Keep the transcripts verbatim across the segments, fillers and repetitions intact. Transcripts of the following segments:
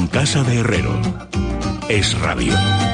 Casa de Herrero. Es Radio.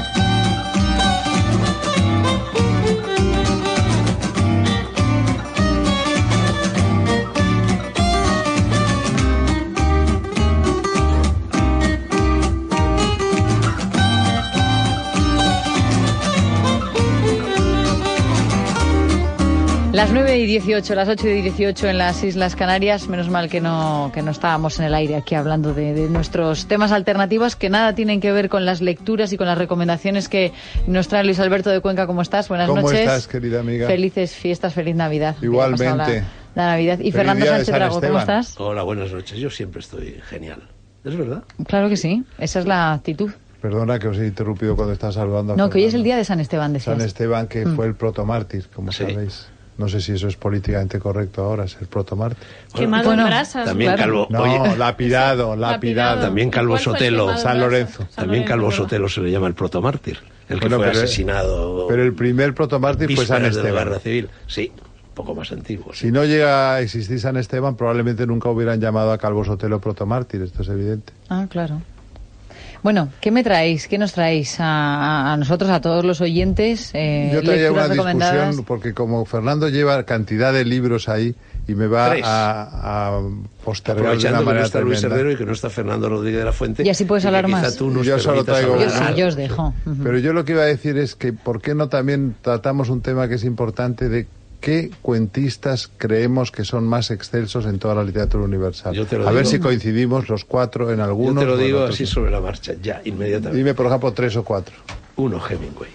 Las nueve y dieciocho, las ocho y dieciocho en las Islas Canarias. Menos mal que no que no estábamos en el aire aquí hablando de, de nuestros temas alternativos que nada tienen que ver con las lecturas y con las recomendaciones que nos trae Luis Alberto de Cuenca. ¿Cómo estás? Buenas ¿Cómo noches. ¿Cómo estás, querida amiga? Felices fiestas, feliz Navidad. Igualmente. La, la Navidad. Y feliz Fernando Sánchez Drago, ¿cómo estás? Hola, buenas noches. Yo siempre estoy genial. ¿Es verdad? Claro que sí. Esa es la actitud. Perdona que os he interrumpido cuando estás saludando a No, Fernando. que hoy es el día de San Esteban, decías. San Esteban, que mm. fue el protomártir, como sí. sabéis. No sé si eso es políticamente correcto ahora, es el protomártir. Quemado bueno, en brasas. También claro. Calvo... No, Oye, lapidado, lapidado. También Calvo Sotelo. San Lorenzo. También Calvo Sotelo se le llama el protomártir. El que bueno, fue pero, asesinado... Pero el primer protomártir fue San Esteban. De la Guerra Civil. Sí, un poco más antiguo. Sí. Si no llega a existir San Esteban, probablemente nunca hubieran llamado a Calvo Sotelo protomártir, esto es evidente. Ah, claro. Bueno, ¿qué me traéis? ¿Qué nos traéis a, a nosotros, a todos los oyentes? Eh, Yo traía una discusión, porque como Fernando lleva cantidad de libros ahí y me va a, a postergar de una manera que no está tremenda. Luis Herrero y que no está Fernando Rodríguez de la Fuente. Y así puedes hablar más. Tú yo solo traigo yo, sí, yo os dejo. Uh-huh. Pero yo lo que iba a decir es que ¿por qué no también tratamos un tema que es importante de qué cuentistas creemos que son más excelsos en toda la literatura universal? A digo. ver si coincidimos los cuatro en algunos. Yo te lo digo bueno, así sobre la marcha, ya, inmediatamente. Dime, por ejemplo, tres o cuatro. Uno, Hemingway.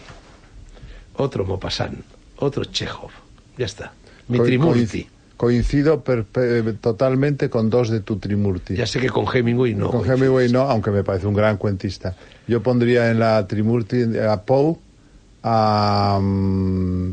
Otro, Maupassant. Otro, Chekhov. Ya está. Mi Co- Trimurti. Coincido per, per, totalmente con dos de tu Trimurti. Ya sé que con Hemingway no. Con Hemingway no, aunque me parece un gran cuentista. Yo pondría en la Trimurti a Poe, a... Um,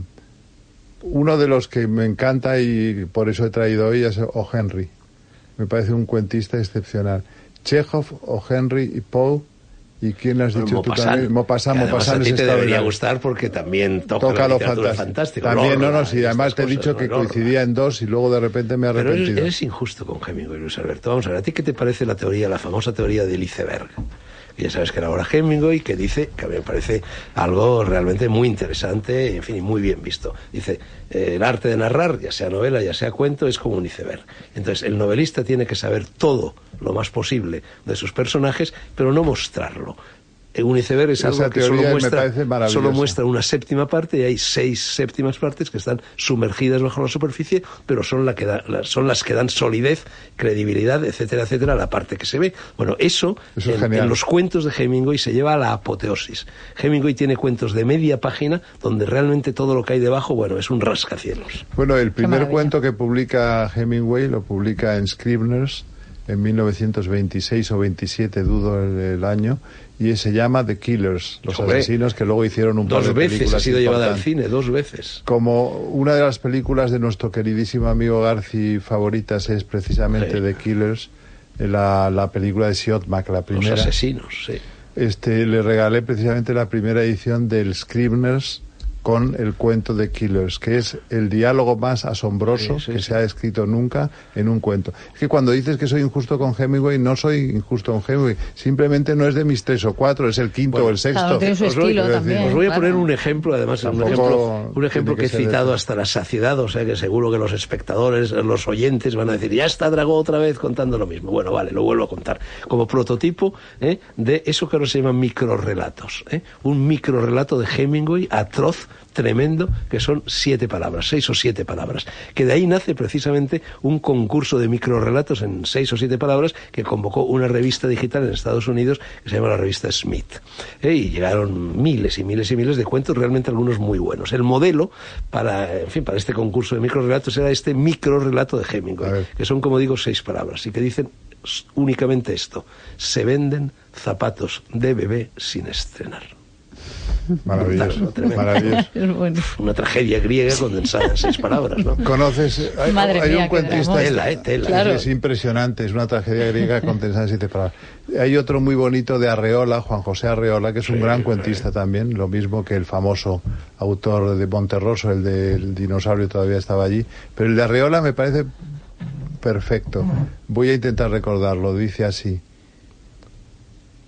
uno de los que me encanta y por eso he traído hoy es O. Henry. Me parece un cuentista excepcional. Chekhov, O. Henry y Poe. ¿Y quién le has dicho tú también? Maupassant. Maupassant a ti te debería gustar porque también toca, toca la lo literatura fantástico. fantástica. También, no, no, sí, además te he dicho que coincidía en dos y luego de repente me he arrepentido. Pero eres, eres injusto con Hemingway, Luis Alberto. Vamos a ver, ¿a ti qué te parece la teoría, la famosa teoría del iceberg? Que ya sabes que era ahora Hemingway, que dice, que a mí me parece algo realmente muy interesante, en fin, y muy bien visto. Dice, eh, el arte de narrar, ya sea novela, ya sea cuento, es como un iceberg. Entonces, el novelista tiene que saber todo lo más posible de sus personajes, pero no mostrarlo. Un iceberg es algo que solo muestra, solo muestra una séptima parte y hay seis séptimas partes que están sumergidas bajo la superficie, pero son, la que da, son las que dan solidez, credibilidad, etcétera, etcétera, a la parte que se ve. Bueno, eso, eso en, en los cuentos de Hemingway se lleva a la apoteosis. Hemingway tiene cuentos de media página donde realmente todo lo que hay debajo, bueno, es un rascacielos. Bueno, el primer cuento que publica Hemingway lo publica en Scribner's en mil novecientos veintiséis o veintisiete, dudo el, el año, y se llama The Killers, los Sobre, asesinos, que luego hicieron un par de películas. Dos veces ha sido llevada al cine, dos veces. Como una de las películas de nuestro queridísimo amigo Garci favoritas es precisamente sí. The Killers, la, la película de Siodmak, la primera. Los asesinos, sí. Este, le regalé precisamente la primera edición del Scribner's con el cuento de Killers, que es el diálogo más asombroso sí, sí, que sí. se ha escrito nunca en un cuento. Es que cuando dices que soy injusto con Hemingway, no soy injusto con Hemingway, simplemente no es de mis tres o cuatro, es el quinto bueno, o el sexto. Claro, tiene su os, estilo voy, también, os voy a claro. poner un ejemplo, además, un ejemplo, un ejemplo que, que he citado hasta la saciedad, o sea que seguro que los espectadores, los oyentes van a decir, ya está Dragó otra vez contando lo mismo. Bueno, vale, lo vuelvo a contar. Como prototipo ¿eh? de eso que ahora se llama microrrelatos. ¿eh? Un microrrelato de Hemingway atroz, tremendo, que son siete palabras, seis o siete palabras, que de ahí nace precisamente un concurso de microrrelatos en seis o siete palabras que convocó una revista digital en Estados Unidos que se llama la revista Smith. ¿eh? Y llegaron miles y miles y miles de cuentos, realmente algunos muy buenos. El modelo para, en fin, para este concurso de microrrelatos era este microrrelato de Hemingway, que son, como digo, seis palabras y que dicen únicamente esto: se venden zapatos de bebé sin estrenar. Maravilloso, Brutal, ¿no? maravilloso. Bueno. Una tragedia griega condensada en seis palabras, ¿no? ¿Conoces? Hay, Madre hay mía, un cuentista... Tela, eh, tela. Claro. Es impresionante, es una tragedia griega condensada en siete palabras. Hay otro muy bonito de Arreola, Juan José Arreola, que es un sí, gran cuentista sí. también, lo mismo que el famoso autor de Monterroso, el del dinosaurio todavía estaba allí, pero el de Arreola me parece perfecto. Voy a intentar recordarlo, dice así: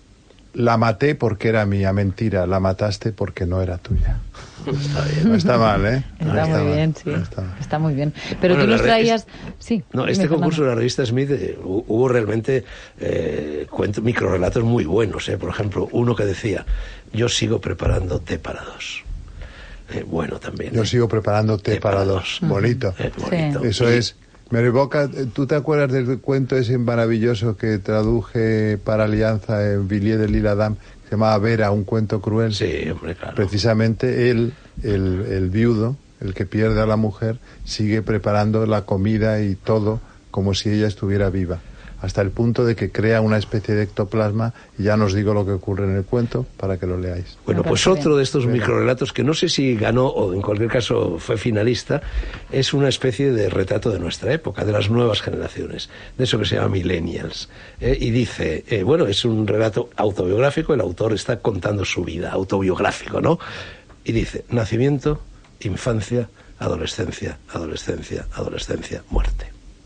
la maté porque era mía. Mentira, la mataste porque no era tuya. Está bien. No está mal, ¿eh? Está, no está muy mal. bien, sí. No está, mal. Está muy bien. Pero bueno, tú nos traías... Es... Sí. No, este Fernando. concurso de la revista Smith eh, hubo realmente eh, cuentos, microrelatos muy buenos. Eh. Por ejemplo, uno que decía, yo sigo preparando té para dos. Eh, bueno, también. Yo eh. sigo preparando té, té para, para dos. dos. Bonito. Eh, bonito. Sí. Eso y... es... Me evoca, ¿tú te acuerdas del cuento ese maravilloso que traduje para Alianza en Villiers de l'Isle-Adam? Se llamaba Vera, un cuento cruel. Sí, hombre, claro. Precisamente él, el, el viudo, el que pierde a la mujer, sigue preparando la comida y todo como si ella estuviera viva, hasta el punto de que crea una especie de ectoplasma, y ya no os digo lo que ocurre en el cuento para que lo leáis. Bueno, pues otro de estos microrelatos, que no sé si ganó o en cualquier caso fue finalista, es una especie de retrato de nuestra época, de las nuevas generaciones, de eso que se llama Millennials. Eh, y dice, eh, bueno, es un relato autobiográfico, el autor está contando su vida, autobiográfico, ¿no? Y dice, nacimiento, infancia, adolescencia, adolescencia, adolescencia, muerte.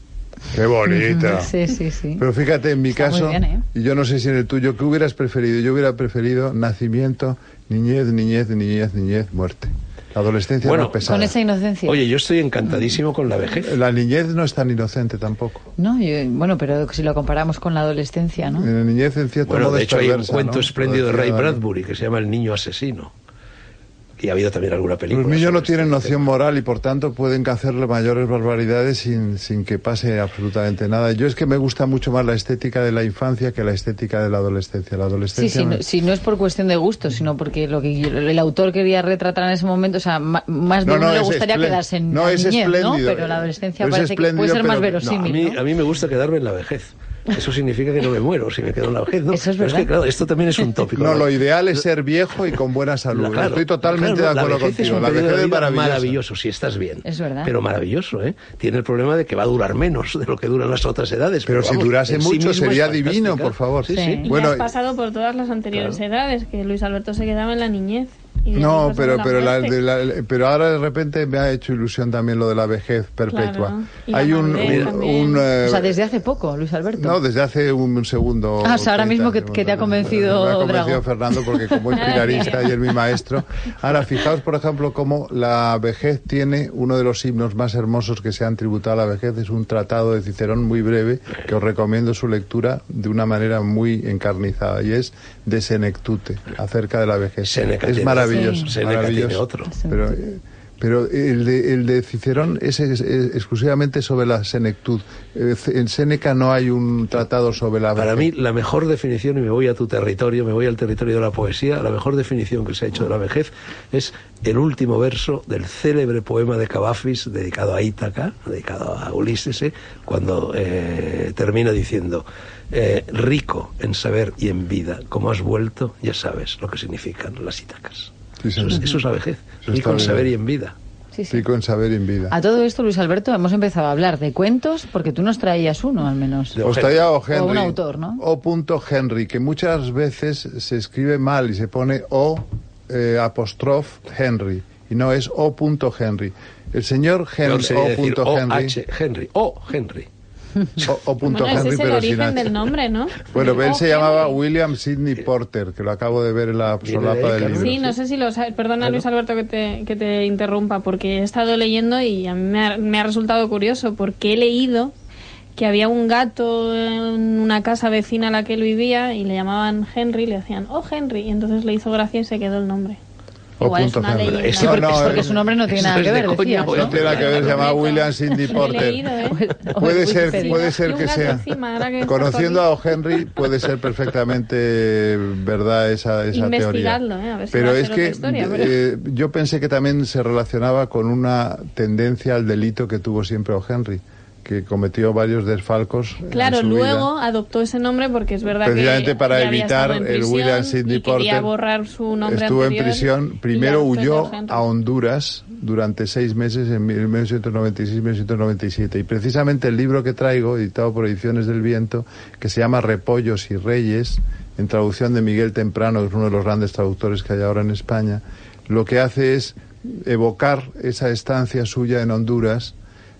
Qué bonita. Sí, sí, sí. Pero fíjate, en mi Está caso, bien, ¿eh? y yo no sé si en el tuyo, ¿qué hubieras preferido? Yo hubiera preferido nacimiento, niñez, niñez, niñez, niñez, muerte. La adolescencia bueno, no es pesada. Con esa inocencia. Oye, yo estoy encantadísimo con la vejez. La niñez no es tan inocente tampoco. No, yo, bueno, pero si lo comparamos con la adolescencia, ¿no? En la niñez, en cierto bueno, modo, de hecho, es hay un perversa, cuento ¿no? espléndido de Ray Bradbury que se llama El niño asesino. Y ha habido también alguna película. Los niños no tienen este noción tema. moral y por tanto pueden hacer mayores barbaridades sin, sin que pase absolutamente nada. Yo es que me gusta mucho más la estética de la infancia que la estética de la adolescencia. La adolescencia Sí, sí, me... no, si no es por cuestión de gusto, sino porque lo que el autor quería retratar en ese momento, o sea, más de no, uno no, le es gustaría esplén... quedarse en no, la es niñez, ¿no? espléndido. Pero la adolescencia Es parece que puede ser más pero... verosímil, no, a, mí, ¿no? a mí me gusta quedarme en la vejez. Eso significa que no me muero si me quedo en la vejez, ¿no? Eso es Pero verdad. es que, claro, esto también es un tópico. No, lo ideal es ser viejo y con buena salud. Claro, Estoy totalmente claro, de acuerdo la vejez contigo. Es un la vejez de es vida maravillosa. maravilloso si estás bien. Es verdad. Pero maravilloso, ¿eh? Tiene el problema de que va a durar menos de lo que duran las otras edades. Pero, pero si vamos, durase sí mucho sería es divino, por favor. Sí, Sí. sí. Y Bueno, has pasado por todas las anteriores claro. edades, que Luis Alberto se quedaba en la niñez. Y No, después pero en la pero, la, muerte. de la- pero ahora de repente me ha hecho ilusión también lo de la vejez perpetua. Claro, y la Hay un, madurez un, también. un, eh, O sea, desde hace poco, Luis Alberto. no, desde hace un, un segundo. Ah, o sea, ahora treinta mismo que- segundos. que te ha convencido Me ha convencido Drago. Fernando porque como es pilarista y es mi maestro. Ahora, fijaos, por ejemplo, cómo la vejez tiene uno de los himnos más hermosos que se han tributado a la vejez. Es un tratado de Cicerón muy breve que os recomiendo su lectura de una manera muy encarnizada y es de Senectute, acerca de la vejez. Séneca es tiene- maravilloso. Sí. Séneca maravilloso. tiene otro. Pero, eh, pero el de, el de Cicerón es, es- es exclusivamente sobre la senectud. Eh, En Séneca no hay un tratado sobre la Para vejez. mí, la mejor definición, y me voy a tu territorio, me voy al territorio de la poesía, la mejor definición que se ha hecho de la vejez es el último verso del célebre poema de Cavafis dedicado a Ítaca, dedicado a Ulises, eh, cuando eh, termina diciendo, eh, rico en saber y en vida, como has vuelto, ya sabes lo que significan las Ítacas. Sí, Eso es, señor. eso es la vejez, Eso rico está en bien. saber y en vida. Sí, sí. Rico en saber y en vida. A todo esto, Luis Alberto, hemos empezado a hablar de cuentos, porque tú nos traías uno, al menos. De Os Henry. traía O. Henry. O un autor, ¿no? O. Henry, que muchas veces se escribe mal y se pone O eh, apostrof Henry, y no es O. Henry. El señor Peor Henry, sería decir O. O Henry, H. Henry, O. Henry. O. O. Bueno, ese Henry, es el pero sin origen H. del nombre, ¿no? Bueno, El él O. se llamaba Henry. William Sidney Porter, que lo acabo de ver en la Viene de solapa ahí, del claro. libro. Sí, no sé si lo sabes. Perdona, Claro. Luis Alberto, que te, que te interrumpa, porque he estado leyendo y a mí me ha, me ha resultado curioso, porque he leído que había un gato en una casa vecina a la que él vivía y le llamaban Henry, le decían, oh Henry, y entonces le hizo gracia y se quedó el nombre. O. Igual es una Henry. leyenda. Eso Sí, porque, No, no, porque eh, su nombre no tiene eso nada es que de ver, coña, decías, pues, ¿no? No tiene nada que ver, se llama Correcto. William Sidney Lo he Porter. leído, ¿eh? O- o Puede en ser, Wikipedia. puede ser Y un que gato sea. encima, ahora que Conociendo está a O. Henry, puede ser perfectamente verdad esa, esa teoría. Investigadlo, ¿eh? A ver si Pero va a es ser que otra historia, pero- eh, yo pensé que también se relacionaba con una tendencia al delito que tuvo siempre O. Henry, que cometió varios desfalcos. en Claro, su luego vida. adoptó ese nombre porque es verdad Precisamente que para ya había evitar estado en el prisión William Sidney y quería Porter. borrar su nombre Estuvo en anterior prisión. y Primero ya después huyó de Henry. a Honduras durante seis meses en mil novecientos noventa y seis a mil novecientos noventa y siete. Y precisamente el libro que traigo, editado por Ediciones del Viento, que se llama Repollos y Reyes, en traducción de Miguel Temprano, que es uno de los grandes traductores que hay ahora en España, lo que hace es evocar esa estancia suya en Honduras,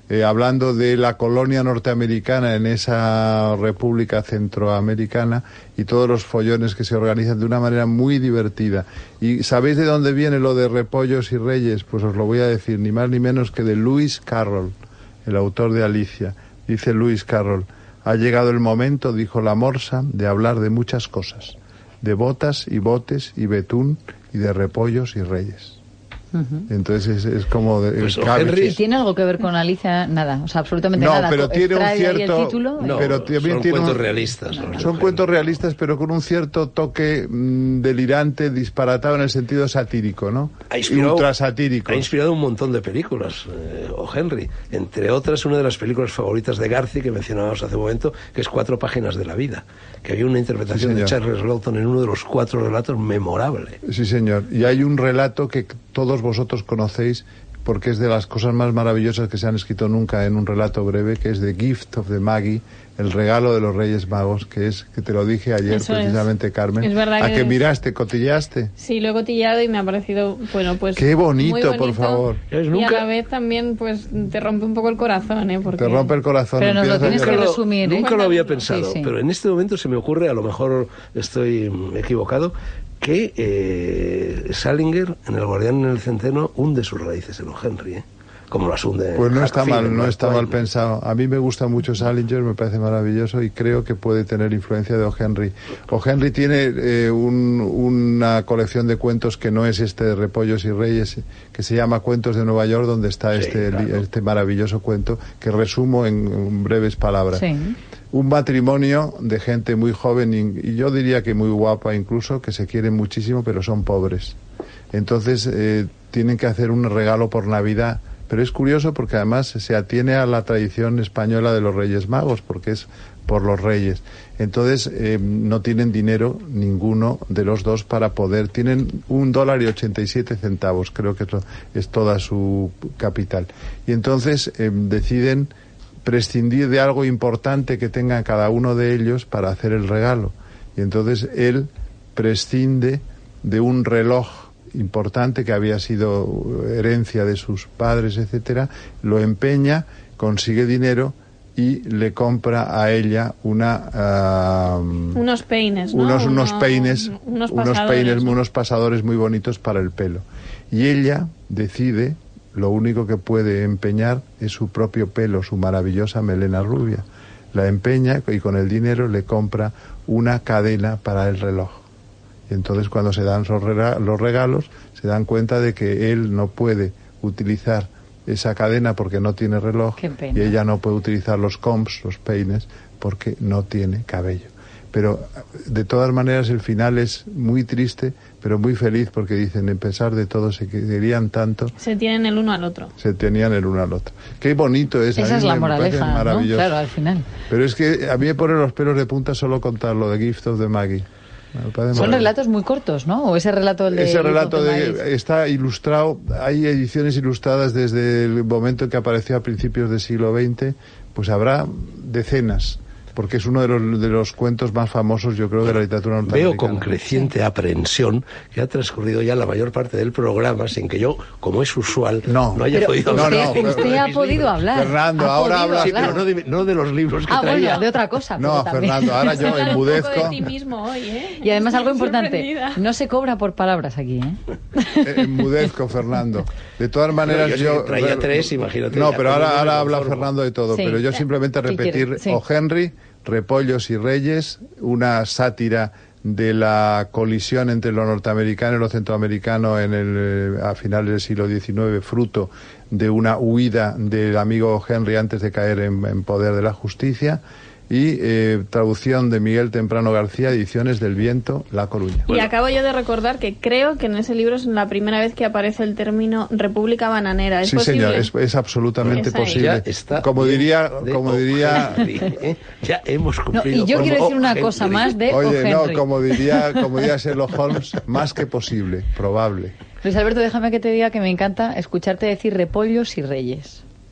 eh, hablando de la colonia norteamericana en esa república centroamericana y todos los follones que se organizan de una manera muy divertida. ¿Y sabéis de dónde viene lo de Repollos y Reyes? Pues os lo voy a decir, ni más ni menos que de Lewis Carroll, el autor de Alicia. Dice Lewis Carroll: ha llegado el momento, dijo la morsa, de hablar de muchas cosas, de botas y botes y betún y de repollos y reyes. Uh-huh. Entonces es, es como de, pues Henry... ¿Y tiene algo que ver con Alicia? Nada, o sea, absolutamente no, nada. Pero tiene un cierto, el título, no, pero también son tiene cuentos un, realistas. No, son cuentos realistas, pero con un cierto toque mmm, delirante, disparatado en el sentido satírico, ¿no? Ha inspirado, ultra satírico. Ha inspirado un montón de películas, eh, O. Henry. Entre otras, una de las películas favoritas de Garci, que mencionábamos hace un momento, que es Cuatro páginas de la vida, que había una interpretación sí, de Charles Lawton en uno de los cuatro relatos memorable. Sí, señor. Y hay un relato que todos vosotros conocéis, porque es de las cosas más maravillosas que se han escrito nunca en un relato breve, que es The Gift of the Magi, el regalo de los Reyes Magos, que es, que te lo dije ayer Eso precisamente, es. Carmen. Es verdad ¿A que que es... miraste, cotillaste? Sí, lo he cotillado y me ha parecido, bueno, pues... ¡Qué bonito, muy bonito, por favor! Y nunca... a la vez también, pues, te rompe un poco el corazón, ¿eh? Porque... Te rompe el corazón. Pero nos lo tienes que resumir, ¿eh? Nunca lo había pensado, sí, sí. pero en este momento se me ocurre, a lo mejor estoy equivocado, que eh, Salinger, en El guardián en el centeno, hunde sus raíces en O. Henry, ¿eh? Como las hunde. Pues no Huck está Finn, mal, no Mark está Twain. mal pensado. A mí me gusta mucho Salinger, me parece maravilloso y creo que puede tener influencia de O. Henry. O. Henry tiene eh, un, una colección de cuentos que no es este de Repollos y Reyes, que se llama Cuentos de Nueva York, donde está Sí, este, claro. este maravilloso cuento que resumo en, en breves palabras. Sí. Un matrimonio de gente muy joven y, y yo diría que muy guapa incluso, que se quieren muchísimo pero son pobres. Entonces eh, tienen que hacer un regalo por Navidad. Pero es curioso porque además se atiene a la tradición española de los Reyes Magos, porque es por los Reyes. Entonces eh, no tienen dinero ninguno de los dos para poder. Tienen un dólar y ochenta y siete centavos, creo que es, lo, es toda su capital. Y entonces eh, deciden prescindir de algo importante que tenga cada uno de ellos para hacer el regalo. Y entonces él prescinde de un reloj importante que había sido herencia de sus padres, etcétera, lo empeña, consigue dinero y le compra a ella una uh, unos peines, ¿no? unos, unos Uno, peines unos unos pasadores, peines ¿no? unos pasadores muy bonitos para el pelo, y ella decide, lo único que puede empeñar es su propio pelo, su maravillosa melena rubia, la empeña y con el dinero le compra una cadena para el reloj. Y entonces cuando se dan los regalos se dan cuenta de que él no puede utilizar esa cadena porque no tiene reloj y ella no puede utilizar los combs, los peines, porque no tiene cabello. Pero de todas maneras el final es muy triste, pero muy feliz, porque dicen, en pesar de todo se querían tanto. Se tienen el uno al otro. Se tenían el uno al otro. Qué bonito es. Esa a mí es la me moraleja, maravilloso. ¿no? Claro, al final. Pero es que a mí me pone los pelos de punta solo contarlo de Gift of the Magi. Son relatos muy cortos, ¿no? ¿O ese relato el de Ese relato de, de, está ilustrado, hay ediciones ilustradas desde el momento en que apareció a principios del siglo veinte, pues habrá decenas, porque es uno de los, de los cuentos más famosos, yo creo, de la literatura norteamericana. Veo con creciente sí. aprehensión que ha transcurrido ya la mayor parte del programa sin que yo, como es usual, no, no haya pero podido usted, hablar. No, no, usted ha podido libros. hablar. Fernando, ha ahora habla. Sí, pero no de, no de los libros que ah, traía. Bueno, de otra cosa. No, Fernando, ahora yo enmudezco. Un poco de ti mismo hoy, ¿eh? Y además algo importante, no se cobra por palabras aquí, ¿eh? Enmudezco, Fernando. De todas maneras, no, yo... yo traía tres, imagínate. No, pero ahora, ahora habla Fernando de todo, sí. Pero yo simplemente repetir, sí. O. Henry, Repollos y Reyes, una sátira de la colisión entre lo norteamericano y lo centroamericano en el, a finales del siglo diecinueve, fruto de una huida del amigo Henry antes de caer en, en poder de la justicia, y eh, traducción de Miguel Temprano García, Ediciones del Viento, La Coruña. Y bueno. Acabo yo de recordar que creo que en ese libro es la primera vez que aparece el término República Bananera. ¿Es sí, posible? señor, es, es absolutamente es posible. Ya está como diría, como diría... ¿eh? Ya hemos cumplido. No, y yo quiero decir una Henry. cosa más de Oye, O. Henry. no, como diría, como diría Sherlock Holmes, más que posible, probable. Luis Alberto, déjame que te diga que me encanta escucharte decir Repollos y Reyes.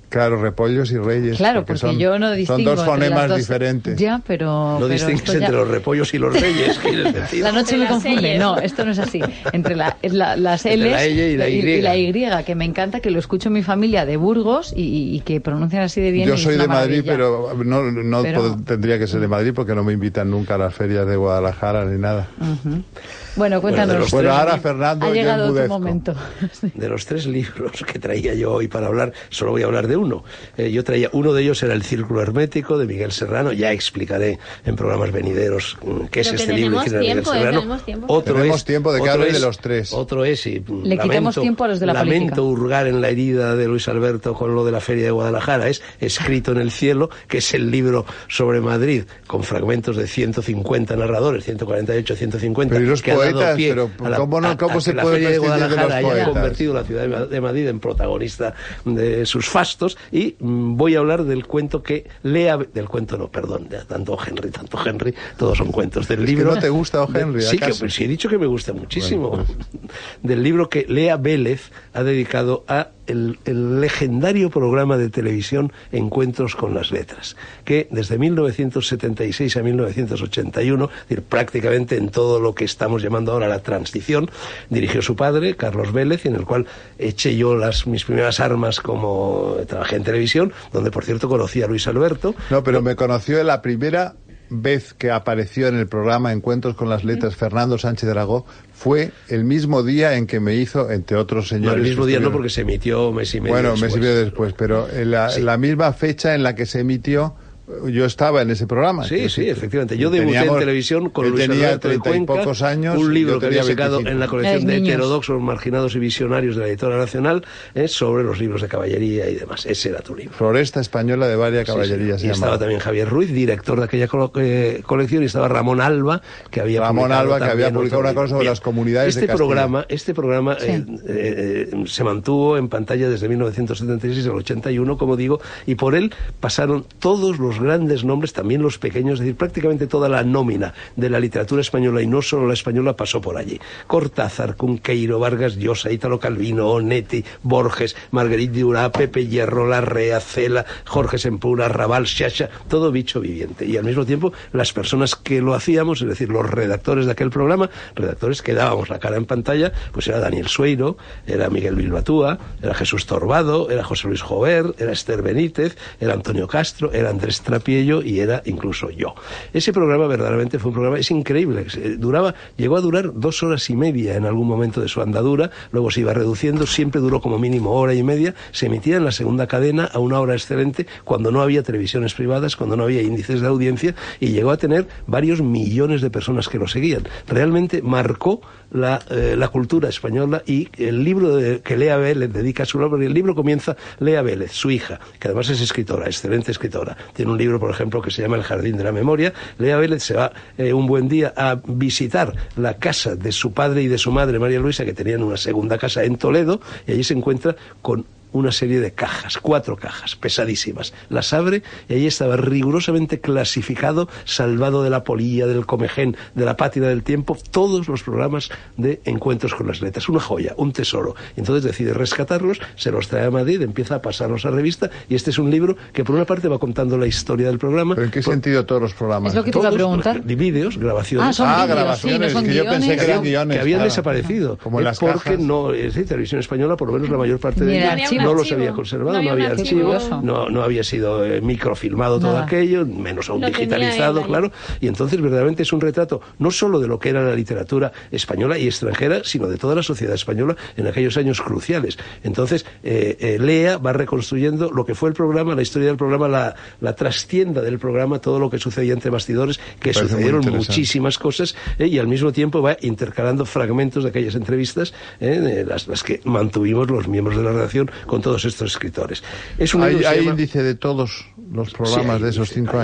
Claro, repollos y reyes. Claro, porque, porque son, yo no distingo. Son dos fonemas dos... diferentes. Ya, pero... No pero distingues ya... entre los repollos y los reyes, ¿quieres decir? La noche me confunde. No, esto no es así. Entre la, la, las L's la y, la y. y la Y, que me encanta, que lo escucho en mi familia de Burgos y, y que pronuncian así de bien. Yo soy de Madrid, maravilla. pero no, no pero... tendría que ser de Madrid porque no me invitan nunca a las ferias de Guadalajara ni nada. Uh-huh. Bueno, cuéntanos. Bueno, bueno ahora Fernando, ha llegado tu momento. De los tres libros que traía yo hoy para hablar, solo voy a hablar de uno. Eh, yo traía, uno de ellos era El Círculo Hermético, de Miguel Serrano. Ya explicaré en programas venideros qué es este libro de Miguel Serrano. Otro tenemos es, tiempo de que hable de los tres. Otro es, y Le lamento, quitamos tiempo a los de la lamento política. hurgar en la herida de Luis Alberto con lo de la Feria de Guadalajara. Es Escrito en el Cielo, que es el libro sobre Madrid, con fragmentos de ciento cincuenta narradores, ciento cuarenta y ocho, ciento cincuenta. Pero y los que poetas, ha pie pero a la, ¿cómo, no, cómo a, se a puede prescindir de Guadalajara de los haya convertido la ciudad de Madrid en protagonista de sus fastos? Y mmm, voy a hablar del cuento que lea, del cuento no, perdón, de tanto Henry, tanto Henry, todos son cuentos del es libro. Que ¿No te gusta O. Henry? De, sí, que, pues, sí, he dicho que me gusta muchísimo. Bueno, pues. Del libro que Lea Vélez ha dedicado a El, el legendario programa de televisión Encuentros con las Letras, que desde mil novecientos setenta y seis a mil novecientos ochenta y uno, es decir, prácticamente en todo lo que estamos llamando ahora la transición, dirigió su padre, Carlos Vélez, en el cual eché yo las, mis primeras armas como trabajé en televisión, donde por cierto conocí a Luis Alberto. No, pero me conoció en la primera vez que apareció en el programa Encuentros con las Letras Fernando Sánchez Dragó, fue el mismo día en que me hizo, entre otros señores... No, el mismo día no, porque se emitió mes y medio bueno, después. mes y medio después, pero en la, sí. la misma fecha en la que se emitió, yo estaba en ese programa. Sí, sí, sí, efectivamente. Yo debuté Teníamos, en televisión con Luis Alberto de Cuenca, pocos años, un libro que había sacado veinticinco en la colección de niños. Heterodoxos, Marginados y Visionarios de la Editora Nacional, eh, sobre los libros de caballería y demás. Ese era tu libro. Floresta Española de Varia Caballería. Sí, sí. Y estaba también Javier Ruiz, director de aquella co eh, colección, y estaba Ramón Alba, que había Ramón publicado, Alba, que había publicado una cosa sobre Bien. las comunidades este de Castilla. Programa, este programa sí. eh, eh, se mantuvo en pantalla desde mil novecientos setenta y seis al ochenta y uno, como digo, y por él pasaron todos los grandes nombres, también los pequeños, es decir, prácticamente toda la nómina de la literatura española, y no solo la española, pasó por allí. Cortázar, Cunqueiro, Vargas Llosa, Ítalo Calvino, Onetti, Borges, Marguerite Duras, Pepe Hierro, Larrea, Cela, Jorge Sempura, Raval, Xaxa, todo bicho viviente. Y al mismo tiempo, las personas que lo hacíamos, es decir, los redactores de aquel programa, redactores que dábamos la cara en pantalla, pues era Daniel Sueiro, era Miguel Bilbatúa, era Jesús Torbado, era José Luis Jover, era Esther Benítez, era Antonio Castro, era Andrés Trapiello y era incluso yo. Ese programa verdaderamente fue un programa, es increíble, duraba, llegó a durar dos horas y media en algún momento de su andadura, luego se iba reduciendo, siempre duró como mínimo hora y media, se emitía en la segunda cadena a una hora excelente, cuando no había televisiones privadas, cuando no había índices de audiencia, y llegó a tener varios millones de personas que lo seguían. Realmente marcó la, eh, la cultura española, y el libro de, que Lea Vélez dedica a su nombre, el libro comienza Lea Vélez, su hija, que además es escritora, excelente escritora. Tiene un libro, por ejemplo, que se llama El Jardín de la Memoria. Lea Vélez se va eh, un buen día a visitar la casa de su padre y de su madre, María Luisa, que tenían una segunda casa en Toledo, y allí se encuentra con una serie de cajas, cuatro cajas, pesadísimas. Las abre y ahí estaba rigurosamente clasificado, salvado de la polilla, del comején, de la pátria del tiempo, todos los programas de Encuentros con las Letras. Una joya, un tesoro. Y entonces decide rescatarlos, se los trae a Madrid, empieza a pasarlos a revista, y este es un libro que por una parte va contando la historia del programa. ¿Pero en qué por... sentido todos los programas? Es lo que te iba a preguntar. Vídeos, grabaciones. Ah, son ah vídeos, grabaciones, sí, no son que yo pensé que eran guiones. Que habían claro. desaparecido. Como en las porque cajas. no, es decir, Televisión Española, por lo menos la mayor parte de ellos, no los había conservado, no había, no había archivo, archivo no, no había sido eh, microfilmado todo Nada. aquello, menos aún lo digitalizado, claro, y entonces verdaderamente es un retrato no solo de lo que era la literatura española y extranjera, sino de toda la sociedad española en aquellos años cruciales. Entonces, eh, eh, Lea va reconstruyendo lo que fue el programa, la historia del programa, la, la trastienda del programa, todo lo que sucedía entre bastidores, que Parece sucedieron muchísimas cosas, eh, y al mismo tiempo va intercalando fragmentos de aquellas entrevistas, eh, de las, las que mantuvimos los miembros de la redacción con todos estos escritores. Es un ¿Hay, hay llama... índice de todos los programas sí, de esos cinco años? Índice.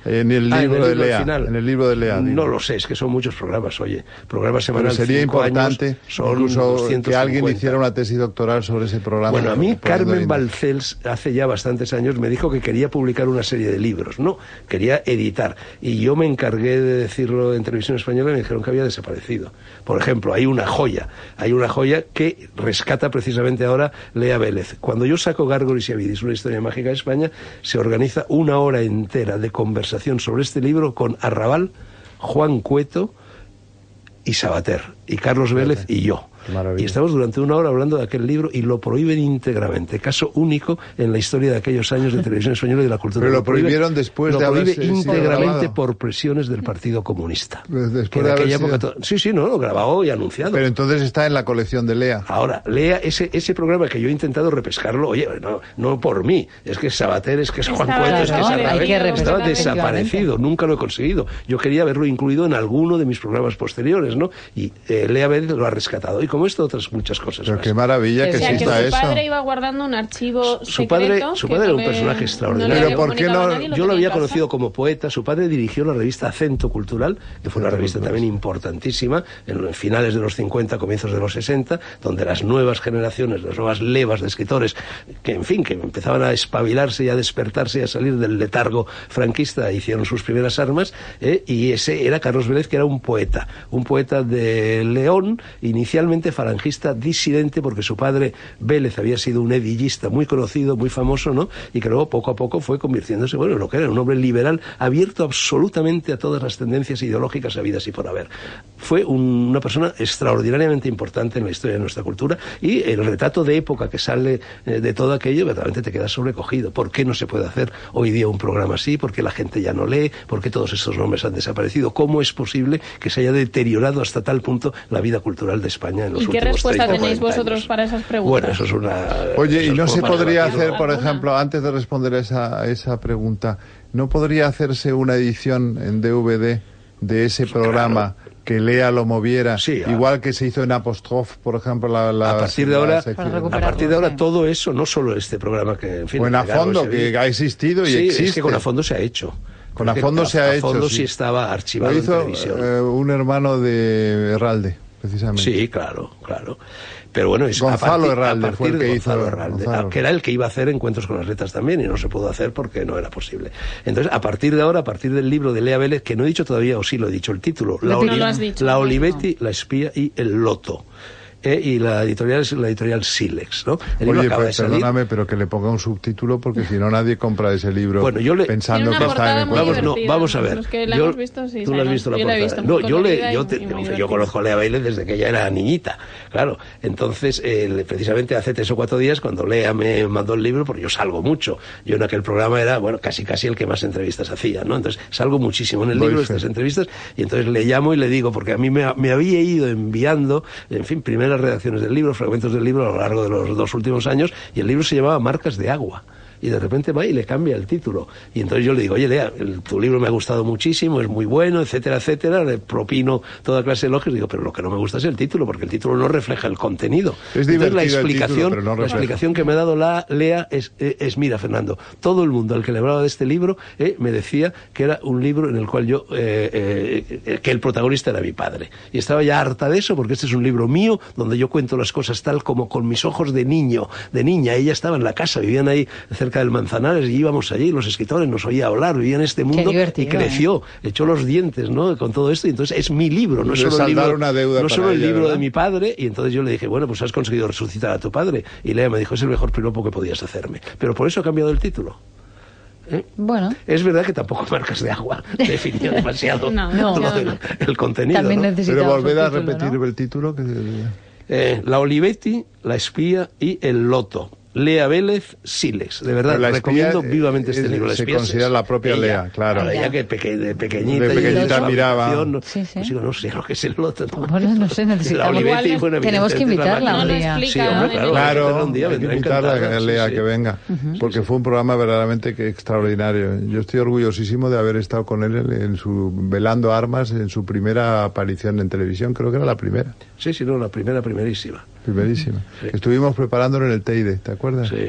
En el libro, ah, en el libro de Lea. Final. En el libro de Lea. No lo sé, es que son muchos programas, oye. Programas semanales. Pero sería importante son incluso que alguien hiciera una tesis doctoral sobre ese programa. Bueno, a mí Carmen Balcells hace ya bastantes años me dijo que quería publicar una serie de libros, no, quería editar. Y yo me encargué de decirlo en Televisión Española y me dijeron que había desaparecido. Por ejemplo, hay una joya, hay una joya que rescata precisamente ahora Lea Vélez. Cuando yo saco Gárgoles y Avidis, una historia mágica de España, se organiza una hora entera de conversación sobre este libro con Arrabal, Juan Cueto y Sabater, y Carlos Vélez y yo. Y estamos durante una hora hablando de aquel libro y lo prohíben íntegramente. Caso único en la historia de aquellos años de Televisión Española y de la cultura. Pero lo prohibieron después lo de prohíbe haberse íntegramente por presiones del Partido Comunista. Después de aquella época sido... Sí, sí, no, lo grabado y anunciado. Pero entonces está en la colección de Lea. Ahora, Lea, ese, ese programa que yo he intentado repescarlo, oye, no, no por mí, es que es Sabater, es que es Juan Cueto, es que es Arrabal, estaba desaparecido, nunca lo he conseguido. Yo quería haberlo incluido en alguno de mis programas posteriores, ¿no? Y eh, Lea Vélez lo ha rescatado. Y como esto, otras muchas cosas Pero más. Qué maravilla que, o sea, exista que su eso. Su padre iba guardando un archivo su secreto. Padre, su padre era un personaje extraordinario. No Pero ¿por qué no? Nadie, lo yo lo había casa. conocido como poeta. Su padre dirigió la revista Acento Cultural, que fue una revista también importantísima en los finales de los cincuenta, comienzos de los sesenta, donde las nuevas generaciones, las nuevas levas de escritores, que en fin, que empezaban a espabilarse y a despertarse y a salir del letargo franquista, hicieron sus primeras armas, eh, y ese era Carlos Vélez, que era un poeta, un poeta de León, inicialmente falangista disidente, porque su padre Vélez había sido un edillista muy conocido, muy famoso, ¿no? Y que luego poco a poco fue convirtiéndose, bueno, en lo que era un hombre liberal, abierto absolutamente a todas las tendencias ideológicas habidas y por haber. Fue un, una persona extraordinariamente importante en la historia de nuestra cultura, y el retrato de época que sale eh, de todo aquello, verdaderamente te quedas sobrecogido. ¿Por qué no se puede hacer hoy día un programa así? ¿Por qué la gente ya no lee? ¿Por qué todos estos nombres han desaparecido? ¿Cómo es posible que se haya deteriorado hasta tal punto la vida cultural de España en los últimos treinta, respuesta tenéis vosotros años. Para esas preguntas? Bueno, eso es una... Oye, ¿y no se podría hacer, por ¿Alguna? ejemplo, antes de responder a esa, a esa pregunta, no podría hacerse una edición en D V D de ese programa, claro, que Lea lo moviera, sí, igual que se hizo en Apostrophe, por ejemplo, la, la a partir de ahora, sección. a partir de ahora todo eso, no solo este programa que, en fin, o en Afondo, que ha existido y sí, existe. Es que con Afondo se ha hecho. Con Afondo se ha hecho. Afondo sí. sí estaba archivado lo hizo, en televisión. Eh, un hermano de Herralde, precisamente. Sí, claro, claro. Pero bueno, es Gonzalo a partir, Herralde a fue el que de hizo Gonzalo Herralde, Gonzalo. que era el que iba a hacer Encuentros con las Letras también, y no se pudo hacer porque no era posible. Entonces, a partir de ahora, a partir del libro de Lea Vélez, que no he dicho todavía, o sí lo he dicho, el título, La, no Oli lo has dicho, la no. Olivetti, La Espía y El Loto. Eh, y la editorial es la editorial Silex, ¿no? El libro Oye, acaba pues, de salir. perdóname, pero que le ponga un subtítulo, porque si no nadie compra ese libro. Bueno, yo le... pensando que está en el vamos, no, vamos a ver. Los que la yo, hemos visto, sí, tú la has visto la yo portada. La he visto, no, yo le, yo, y, te, y yo conozco a Lea Vélez desde que ella era niñita, claro. Entonces, eh, precisamente hace tres o cuatro días, cuando Lea me mandó el libro, porque yo salgo mucho. Yo en aquel programa era, bueno, casi casi el que más entrevistas hacía, ¿no? Entonces, salgo muchísimo en el Doy libro, fe. estas entrevistas, y entonces le llamo y le digo, porque a mí me, me había ido enviando, en fin, primeras redacciones del libro, fragmentos del libro a lo largo de los dos últimos años, y el libro se llamaba Marcas de Agua. Y de repente va y le cambia el título. Y entonces yo le digo, oye, Lea, el, tu libro me ha gustado muchísimo, es muy bueno, etcétera, etcétera. Le propino toda clase de elogios. Digo, pero lo que no me gusta es el título, porque el título no refleja el contenido. Es entonces la divertido el explicación, título, pero no la refleja. explicación que me ha dado la Lea es, es, es, mira, Fernando, todo el mundo al que le hablaba de este libro eh, me decía que era un libro en el cual yo, eh, eh, que el protagonista era mi padre. Y estaba ya harta de eso, porque este es un libro mío, donde yo cuento las cosas tal como con mis ojos de niño, de niña. Ella estaba en la casa, vivían ahí cerca del Manzanares, y íbamos allí, los escritores nos oía hablar, vivía en este mundo y creció, ¿eh? Echó los dientes, ¿no? Con todo esto, y entonces es mi libro, no solo el libro, una deuda no solo el ella, libro ¿verdad? de mi padre. Y entonces yo le dije, bueno, pues has conseguido resucitar a tu padre. Y Lea me dijo, es el mejor piropo que podías hacerme. Pero por eso ha cambiado el título. ¿Eh? Bueno. Es verdad que tampoco Marcas de Agua definió demasiado no, no, todo no, el, no. el contenido, También ¿no? Pero volver a título, repetir ¿no? el título. Que... Eh, La Olivetti, La Espía y El Loto. Lea Vélez, Silex. De verdad, la recomiendo espía, vivamente este es, libro. La se espía considera es, la propia ella, Lea, claro. Ella que peque, de pequeñita, de pequeñita y miraba. No, sí, sí. Pues digo, no sé lo que es El Loto. ¿No? Bueno, no sé, necesitamos. La Olivetti, Igual, bueno, tenemos que invitarla un día. No Sí, hombre, claro, Claro, un día, hay que vendrá invitarla encantada, a Lea sí, sí. que venga, uh-huh. porque fue un programa verdaderamente que extraordinario. Yo estoy orgullosísimo de haber estado con él en, en su Velando Armas, en su primera aparición en televisión, creo que era la primera. Sí, sí, no, la primera, primerísima. Primerísima. Sí. Estuvimos preparándolo en el Teide, ¿te acuerdas? Sí.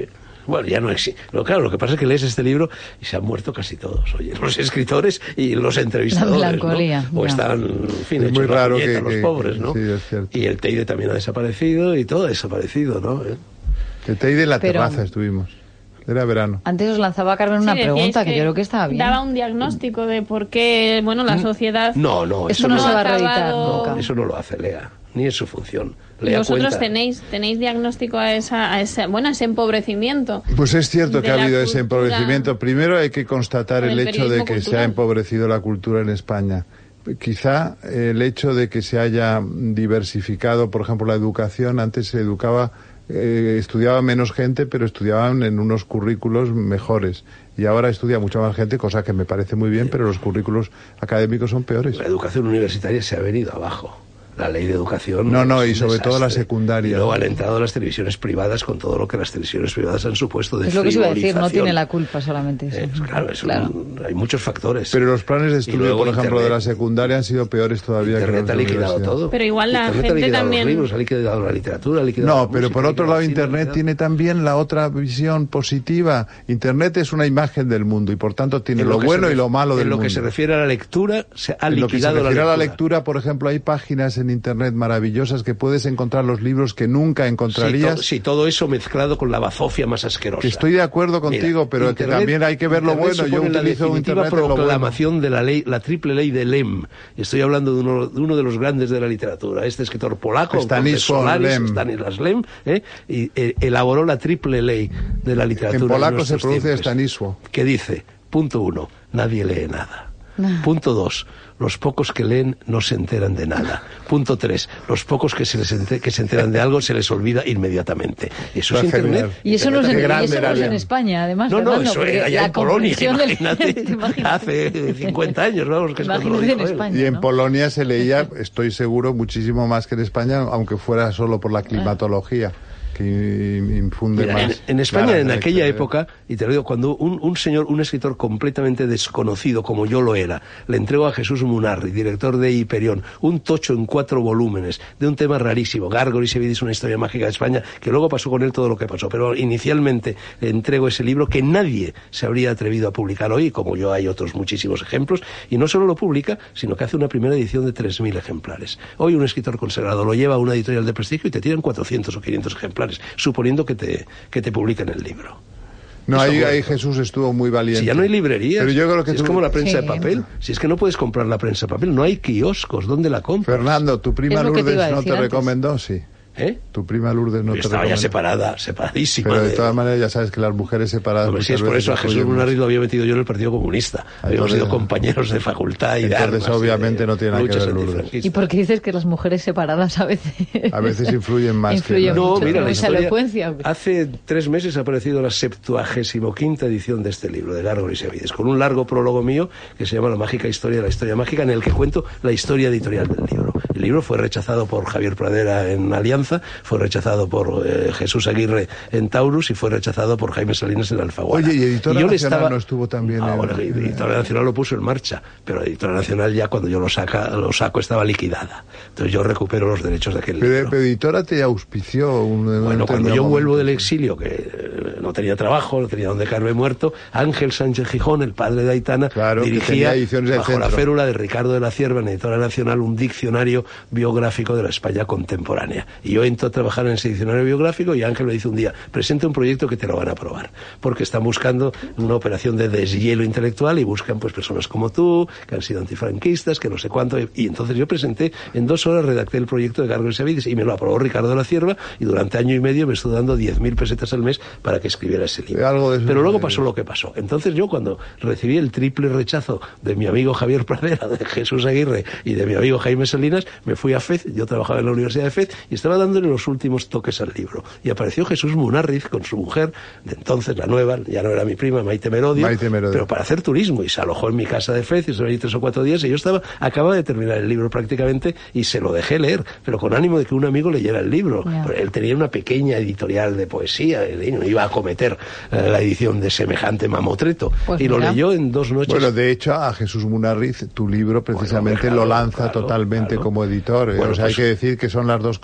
Bueno, ya no existe. Claro, lo que pasa es que lees este libro y se han muerto casi todos, oye, los escritores y los entrevistadores, la melancolía, ¿no? O ya. están, en fin, es muy raro que, los que, pobres, ¿no? Sí, es cierto. Y el Teide también ha desaparecido y todo ha desaparecido, ¿no? ¿Eh? El Teide en la Pero... terraza estuvimos. Era verano. Antes os lanzaba Carmen una Sí, pregunta que, que yo creo que estaba bien. Daba un diagnóstico de por qué, bueno, la sociedad... No, no, Esto eso no no, se va a acabado- reeditar no, nunca. eso no lo hace Lea, ni es su función. Y Lea vosotros cuenta. tenéis tenéis diagnóstico a esa a ese bueno, a ese empobrecimiento. Pues es cierto de que ha la habido ese cultura. empobrecimiento. Primero hay que constatar Por el el hecho de periodismo que se ha cultural. empobrecido la cultura en España. Quizá el hecho de que se haya diversificado, por ejemplo, la educación. Antes se educaba, eh, estudiaba menos gente, pero estudiaban en unos currículos mejores. Y ahora estudia mucha más gente, cosa que me parece muy bien, pero los currículos académicos son peores. La educación universitaria se ha venido abajo. La ley de educación... No, no, es y un sobre todo la desastre. secundaria. Y luego han entrado las televisiones privadas con todo lo que las televisiones privadas han supuesto de Es lo que os iba a decir, no frivolización. tiene la culpa solamente eso. Eh, pues claro, es un- Claro. hay muchos factores. Pero los planes de Y estudio, luego por ejemplo, Internet. de la secundaria han sido peores todavía Internet que ha los de liquidado universidad. todo. Pero igual la Internet ha gente liquidado también- los libros, ha liquidado la literatura, ha liquidado No, la pero música, por ha otro liquidado lado, el cine, ha Internet liquidado- tiene también la otra visión positiva. Internet es una imagen del mundo y, por tanto, tiene En lo que bueno se y lo malo en del lo mundo. que se refiere a la lectura, se ha En lo que se liquidado refiere la a la lectura. lectura, por ejemplo, hay páginas en Internet maravillosas que puedes encontrar los libros que nunca Sí, encontrarías. to- sí, todo eso mezclado con la bazofia más asquerosa. Que estoy de acuerdo contigo, Mira, pero Internet- que también hay que ver lo Internet bueno. Yo supone la utilizo definitiva Internet en lo bueno. proclamación de la ley, la triple ley de Lem. Estoy hablando de uno, de uno de los grandes de la literatura. Este escritor polaco, Stanisław Solaris, Lem. Stanisław Lem, ¿eh? y eh, elaboró la triple ley de la literatura. En polaco nuestros se produce tiempos, Stanisław. que dice, punto uno, nadie lee nada. Punto dos, los pocos que leen no se enteran de nada. Punto tres, los pocos que se, les ente- que se enteran de algo se les olvida inmediatamente. Eso es Está Internet. genial. Y eso no es, Qué en, y grande eso no era es en Lem. España, además. No, no, Fernando, eso porque era ya la en Polonia, comprensión del- imagínate, ¿Te imaginas? hace cincuenta años, vamos, que es cuando lo Imagínate en dijo él. España. Y en ¿no? Polonia se leía, estoy seguro, muchísimo más que en España, aunque fuera solo por la climatología, que infunde Mira, más. en, en España, ganas en de aquella leer. época, y te lo digo, cuando un, un señor, un escritor completamente desconocido, como yo lo era, le entrego a Jesús Munarri, director de Hiperión, un tocho en cuatro volúmenes, de un tema rarísimo, Gárgolis y Vidis, una historia mágica de España, que luego pasó con él todo lo que pasó, pero inicialmente le entrego ese libro que nadie se habría atrevido a publicar hoy, como yo hay otros muchísimos ejemplos, y no solo lo publica, sino que hace una primera edición de tres mil ejemplares. Hoy un escritor consagrado lo lleva a una editorial de prestigio y te tiran cuatrocientos o quinientos ejemplares, suponiendo que te, que te publiquen el libro. No, Eso ahí, bueno. ahí Jesús estuvo muy valiente. Si ya no hay librerías, Pero yo creo que si tú- es como la prensa Sí. de papel, si es que no puedes comprar la prensa de papel, no hay kioscos, ¿dónde la compras? Fernando, tu prima Es lo que te Lourdes iba a no decir te antes. recomendó, sí. ¿Eh? Tu prima Lourdes no te Estaba ya recomendó. separada, separadísima. Pero de de- todas maneras ya sabes que las mujeres separadas... Hombre, si muchas es por veces eso a Jesús apoyan más. Munarriz lo había metido yo en el Partido Comunista. Habíamos Entonces- sido compañeros de facultad y de Entonces, armas, obviamente, y de no tiene nada que luchas ver, Lourdes. antifranquistas. ¿Y por qué dices que las mujeres separadas a veces... A veces influyen más que Influyen las- No, mucho, mira, ¿no? la Esa historia... elocuencia, ¿o qué? Hace tres meses ha aparecido la septuagésimo quinta edición de este libro, de Gárgolis y Vides, con un largo prólogo mío que se llama La mágica historia de la historia mágica, en el que cuento la historia editorial del libro. El libro fue rechazado por Javier Pradera en Alianza, fue rechazado por eh, Jesús Aguirre en Taurus y fue rechazado por Jaime Salinas en Alfaguara. Oye, ¿y Editora yo le Nacional estaba- no estuvo también Ah, en- bueno, Editora Nacional lo puso en marcha, pero Editora Nacional ya cuando yo lo, saca, lo saco estaba liquidada. Entonces yo recupero los derechos de aquel Pero, libro. pero Editora te auspició un, un Bueno, cuando determinado yo vuelvo momento. del exilio, que eh, no tenía trabajo, no tenía dónde caerme muerto, Ángel Sánchez Gijón, el padre de Aitana, Claro, que tenía dirigía Ediciones del bajo la Centro. férula de Ricardo de la Cierva en Editora Nacional un diccionario biográfico de la España contemporánea. Y yo entro a trabajar en ese diccionario biográfico y Ángel me dice un día, presenta un proyecto que te lo van a aprobar, porque están buscando una operación de deshielo intelectual y buscan pues personas como tú, que han sido antifranquistas, que no sé cuánto, y, y entonces yo presenté, en dos horas redacté el proyecto de Gárgolis y Vides y me lo aprobó Ricardo de la Cierva y durante año y medio me estuvo dando diez mil pesetas al mes para que escribiera ese libro. Algo de eso Pero luego me- pasó lo que pasó. Entonces yo cuando recibí el triple rechazo de mi amigo Javier Pradera, de Jesús Aguirre y de mi amigo Jaime Salinas, me fui a Fez, yo trabajaba en la Universidad de Fez y estaba dándole los últimos toques al libro. Y apareció Jesús Munarriz con su mujer, de entonces la nueva, ya no era mi prima, Maite Merodio, Maite Merodio. pero para hacer turismo y se alojó en mi casa de Fez y estuve allí tres o cuatro días y yo estaba, acababa de terminar el libro prácticamente y se lo dejé leer, pero con ánimo de que un amigo leyera el libro. Ya. Él tenía una pequeña editorial de poesía, y no iba a cometer eh, la edición de semejante mamotreto. Pues y lo mira. leyó en dos noches. Bueno, de hecho, a Jesús Munarriz, tu libro precisamente Bueno, claro, lo lanza claro, totalmente claro. como editor. ¿eh? Bueno, o sea, pues- hay que decir que son las dos cosas muy...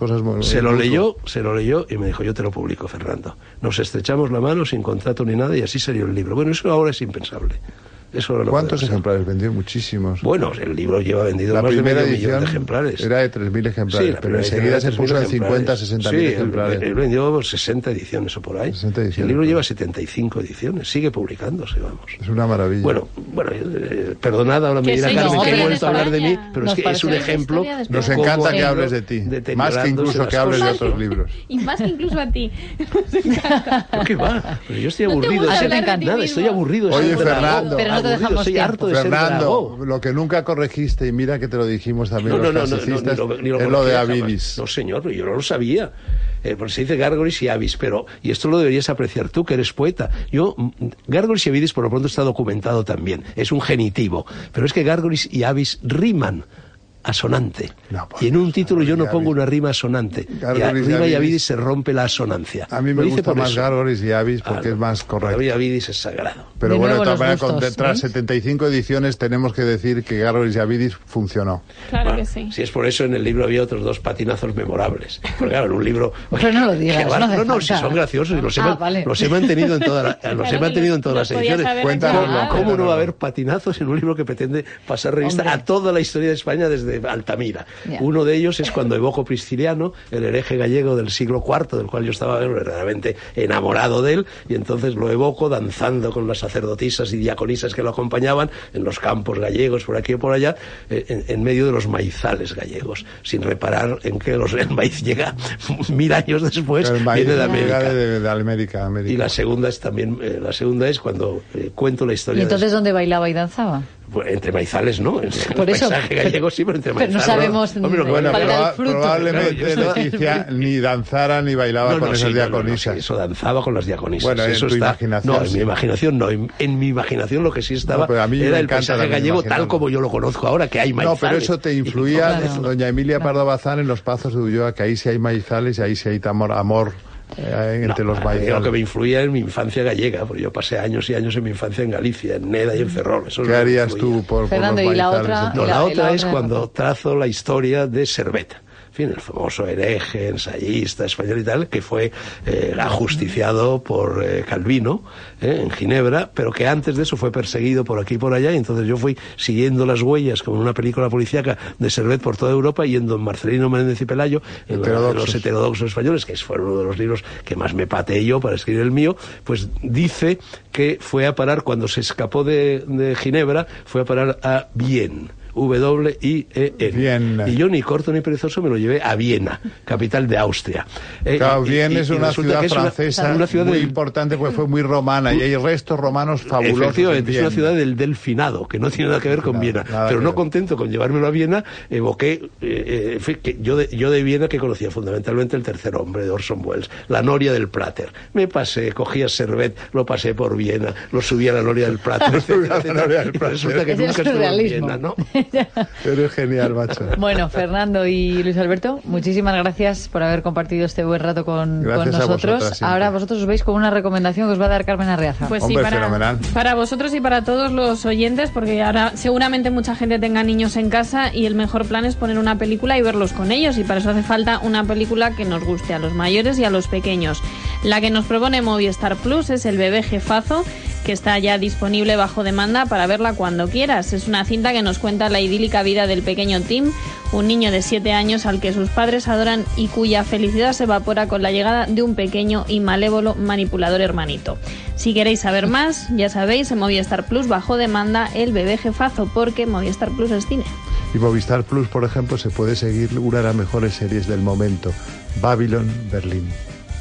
Se lo leyó, se lo leyó y me dijo, yo te lo publico, Fernando. Nos estrechamos la mano sin contrato ni nada y así salió el libro. Bueno, eso ahora es impensable. Eso no lo ¿Cuántos ejemplares vendió? Muchísimos. Bueno, el libro lleva vendido la más de medio edición millón de ejemplares. Era de tres mil ejemplares, sí, pero enseguida se puso en cincuenta, sesenta mil sí, ejemplares. Él, él vendió sesenta ediciones o por ahí. sesenta ediciones, el libro pues. lleva setenta y cinco ediciones, sigue publicándose, vamos. Es una maravilla. Bueno, bueno, eh, perdonad, ahora me dirá sí, Carmen no, que he pero vuelto a hablar de mí, pero Nos es que es un parece ejemplo. Nos de encanta cómo que ha hables ido de ti, más que deteriorándose incluso las que hables de cosas. otros libros. Y más que incluso a ti. Nos encanta. ¿Pero qué va? Pero yo estoy No te aburrido. gusta de ser- hablar de ti nada, mismo. estoy aburrido de Oye, ser dragón. Fernando. Pero no te Aburrido, dejamos estoy tiempo. harto de ser Fernando, dragón. lo que nunca corregiste, y mira que te lo dijimos también No, no, los no, no, no, clasicistas, ni lo- ni lo es lo de conocía jamás. Avidis. No, señor, yo no lo sabía. Eh, porque se dice Gárgolis y Avis, pero, y esto lo deberías apreciar tú, que eres poeta. Yo, mm, Gárgolis y Avidis, por lo pronto, está documentado también. Es un genitivo. Pero es que Gárgolis y Avis riman asonante. No, pues, y en un título yo no Gárgolis y pongo Avis. una rima asonante. Y a, Gárgolis y rima y Avidis. Avidis se rompe la asonancia. A mí me Lo dice gusta por más eso. Gárgolis y Avis porque Ah, es más correcto. Para mí Avidis es sagrado. Pero De bueno, de nuevo todas los maneras, con gustos, tras ¿eh? setenta y cinco ediciones tenemos que decir que Gárgolis y Avidis funcionó. Claro Bueno, que sí. Si es por eso, en el libro había otros dos patinazos memorables. Porque claro, en un libro... Pero no lo digas, Que va- no hace no, no, si falta. son graciosos y los he, Ah, man- vale. los he mantenido en, toda la- los he Claro, mantenido en todas los las podías ediciones. haber Cuéntanoslo, hecho- ¿Cómo no va a cuéntanoslo. haber patinazos en un libro que pretende pasar revista Hombre. a toda la historia de España desde Altamira? Ya. Uno de ellos es cuando evoco Prisciliano, el hereje gallego del siglo cuarto, del cual yo estaba verdaderamente enamorado de él, y entonces lo evoco danzando con las sacerdotisas y diaconisas que lo acompañaban en los campos gallegos, por aquí o por allá, eh, en, en medio de los maizales gallegos, sin reparar en que los, el maíz llega mil años después, El maíz viene de llega América. de, de América, América. Y la segunda es también, eh, la segunda es cuando eh, cuento la ¿Y historia entonces de... dónde bailaba y danzaba? Pues, entre maizales, ¿no? En Por el eso, paisaje gallego sí, pero entre pero no maizales. sabemos Hombre, lo que- Bueno, Falta el proba- fruto. probablemente Claro, yo estaba- Leticia ni danzara ni bailaba No, con no, esas sí, no, no, no, diaconisas. sí, eso danzaba con las diaconisas. Bueno, en eso tu está... imaginación, No, en sí. mi imaginación no. En, en mi imaginación lo que sí estaba No, pero a mí me era el encanta paisaje también gallego imaginarlo. tal como yo lo conozco ahora, que hay maizales. No, pero eso te influía, Claro. doña Emilia Pardo Bazán, en los Pazos de Ulloa, que ahí sí hay maizales y ahí sí hay amor, amor eh, entre No, los a mí Lo que maizales. me influía en mi infancia gallega, porque yo pasé años y años en mi infancia en Galicia, en Neda y en Ferrol. Eso es ¿Qué lo que me harías influía. tú por, por Fernando, los y la maizales? otra- de No, Y la, la- y otra la es otra- cuando trazo la historia de Servet. En fin, el famoso hereje, ensayista español y tal, que fue eh, ajusticiado por eh, Calvino eh, en Ginebra, pero que antes de eso fue perseguido por aquí y por allá, y entonces yo fui siguiendo las huellas, como en una película policíaca, de Servet por toda Europa, yendo en Marcelino Menéndez y Pelayo, en, la- en Heterodoxos. los heterodoxos españoles, que fue uno de los libros que más me pateé yo para escribir el mío, pues dice que fue a parar, cuando se escapó de, de Ginebra, fue a parar a Vienne. W I E N. Viena. Y yo, ni corto ni perezoso, me lo llevé a Viena, capital de Austria. Eh, Claro, y- Viena y- es y una resulta ciudad que es una- francesa una ciudad muy del- importante porque fue muy romana y hay restos romanos fabulosos. Efectivamente, en es una Viena. ciudad del Delfinado, que no tiene nada que ver con Nada, Viena. nada Pero que no ver. contento con llevármelo a Viena, evoqué, eh, eh, en fin, que yo, de, yo de Viena, que conocía fundamentalmente El tercer hombre, de Orson Welles, La noria del Prater. Me pasé, cogía Servet, lo pasé por Viena, lo subí a la noria del Prater, etcétera, a la noria del y Prater. resulta que Es el nunca estuve en surrealismo. Viena, ¿no? Eres genial, macho. Bueno, Fernando y Luis Alberto, muchísimas gracias por haber compartido este buen rato con, Gracias con a nosotros. vosotras siempre. Ahora vosotros os veis con una recomendación que os va a dar Carmen Arreaza. Pues Hombre, sí, para, fenomenal. para vosotros y para todos los oyentes, porque ahora seguramente mucha gente tenga niños en casa y el mejor plan es poner una película y verlos con ellos, y para eso hace falta una película que nos guste a los mayores y a los pequeños. La que nos propone Movistar Plus es El bebé jefazo, que está ya disponible bajo demanda para verla cuando quieras. Es una cinta que nos cuenta la idílica vida del pequeño Tim, un niño de siete años al que sus padres adoran y cuya felicidad se evapora con la llegada de un pequeño y malévolo manipulador hermanito. Si queréis saber más, ya sabéis, en Movistar Plus bajo demanda El bebé jefazo, porque Movistar Plus es cine. Y Movistar Plus, por ejemplo, se puede seguir una de las mejores series del momento, Babylon Berlín.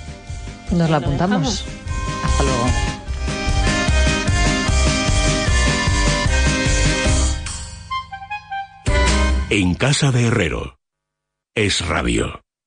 Nos la Lo apuntamos. dejamos. Hasta luego. En casa de Herrero. Es Radio.